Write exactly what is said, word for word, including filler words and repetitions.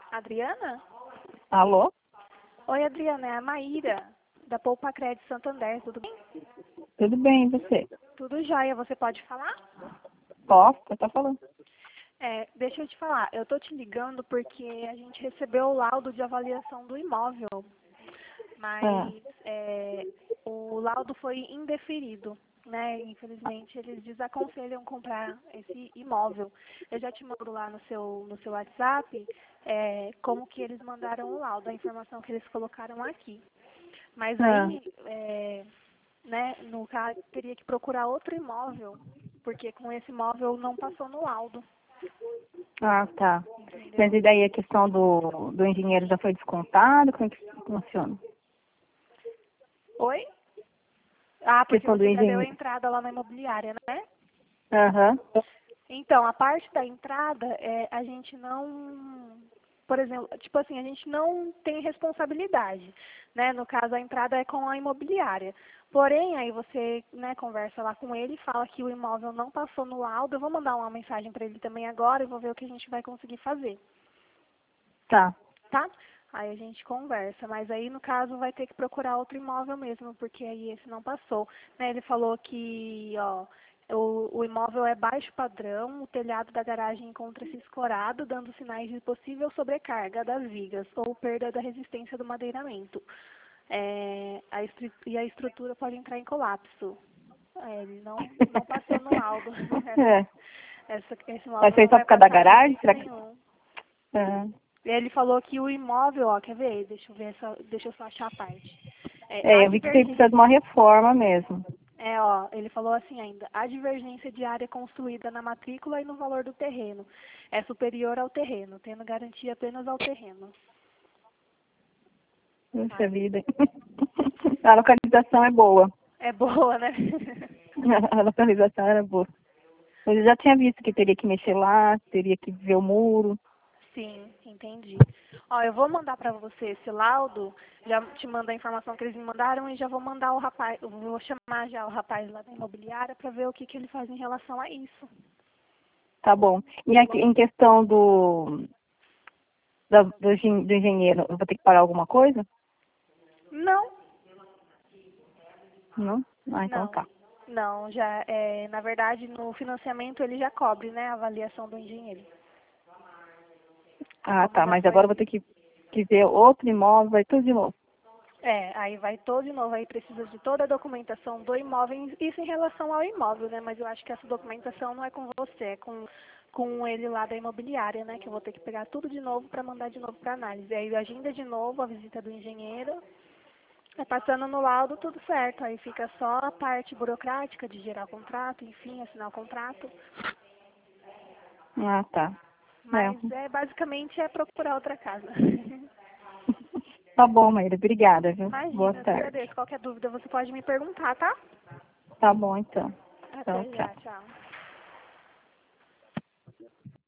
Adriana? Alô? Oi, Adriana, é a Maíra, da Poupa Crédito Santander, tudo bem? Tudo bem, e você? Tudo jóia, você pode falar? Posso? Você tá falando? É, deixa eu te falar, eu tô te ligando porque a gente recebeu o laudo de avaliação do imóvel, Ah, mas é, o laudo foi indeferido, né? Infelizmente, eles desaconselham comprar esse imóvel. Eu já te mando lá no seu, no seu WhatsApp é, como que eles mandaram o laudo, a informação que eles colocaram aqui. Mas ah, aí, é, né, no caso, teria que procurar outro imóvel, porque com esse imóvel não passou no laudo, ah, tá. Mas entendeu? e daí a questão do, do engenheiro já foi descontado? Como é que funciona? Oi? Ah, A porque questão do você já deu engenheiro. entrada lá na imobiliária, né? Aham. Então, a parte da entrada, é, a gente não, por exemplo, tipo assim, a gente não tem responsabilidade, né? No caso, a entrada é com a imobiliária. Porém, aí você, né, conversa lá com ele, fala que o imóvel não passou no laudo. Eu vou mandar uma mensagem para ele também agora e vou ver o que a gente vai conseguir fazer, Tá. tá? Aí a gente conversa, mas aí no caso vai ter que procurar outro imóvel mesmo, porque aí esse não passou, né? Ele falou que, ó, o, o imóvel é baixo padrão, o telhado da garagem encontra-se escorado, dando sinais de possível sobrecarga das vigas ou perda da resistência do madeiramento. É, a estru- e a estrutura pode entrar em colapso. É, ele não, não passou no laudo. Essa, É. essa, esse Vai imóvel ser não só vai por causa da passar de garagem? jeito Será que... nenhum. É. Ele falou que o imóvel, ó, quer ver? Deixa eu ver essa, deixa eu só achar a parte. É, É, a eu vi que você precisa de uma divergência, reforma mesmo. é, ó, ele falou assim ainda, a divergência de área construída na matrícula e no valor do terreno é superior ao terreno, tendo garantia apenas ao terreno. Puxa Aí, vida. A localização é boa. é boa, né? A localização era boa. Eu já tinha visto que teria que mexer lá, teria que ver o muro. Sim, entendi. Ó, eu vou mandar pra você esse laudo, já te mando a informação que eles me mandaram e já vou mandar o rapaz, eu vou chamar já o rapaz lá da imobiliária pra ver o que que ele faz em relação a isso. Tá bom. E aqui, em questão do, da- do, engen- do engenheiro, eu vou ter que pagar alguma coisa? Não, Não? Ah, então não, tá. não, já é, na verdade no financiamento ele já cobre, né, a avaliação do engenheiro. Ah, Como tá. já Mas agora eu foi, vou ter que, que ver outro imóvel, vai tudo de novo. é, aí vai todo de novo, aí precisa de toda a documentação do imóvel, isso em relação ao imóvel, né, mas eu acho que essa documentação não é com você, é com, com ele lá da imobiliária, né, que eu vou ter que pegar tudo de novo para mandar de novo para análise. Aí agenda de novo a visita do engenheiro, é passando no laudo tudo certo, aí fica só a parte burocrática de gerar o contrato, enfim, assinar o contrato. Ah, tá. É. Mas é basicamente é procurar outra casa. Tá bom, Maíra. Obrigada, viu? Boa Imagina, eu que tarde. agradeço. Qualquer dúvida você pode me perguntar, tá? Tá bom, então. Então, Até tchau. já, tchau.